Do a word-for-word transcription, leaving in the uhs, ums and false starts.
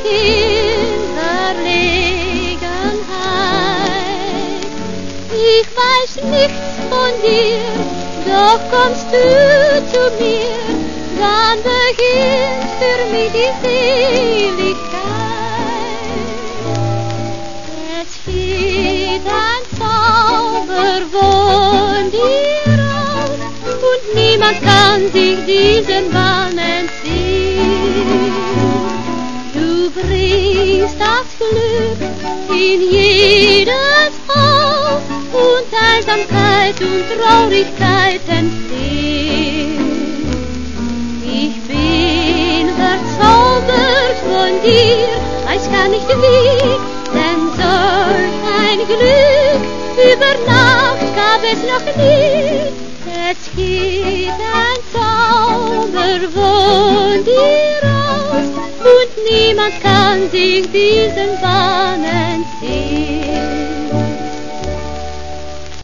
in Verlegenheit. Ich weiß nichts von dir, doch kommst du zu mir, dann beginnt für mich die Seligkeit. Es geht ein Zauber von dir aus und niemand kann sich diesen Bann entziehen. Du bringst das Glück in jedes Haus und Einsamkeit und Traurigkeit entsteht. Ich bin verzaubert von dir, weiß gar nicht wie, denn solch ein Glück über Nacht gab es noch nie. Es geht ein Zauber von dir aus und niemand kann sich diesen Bann entziehen.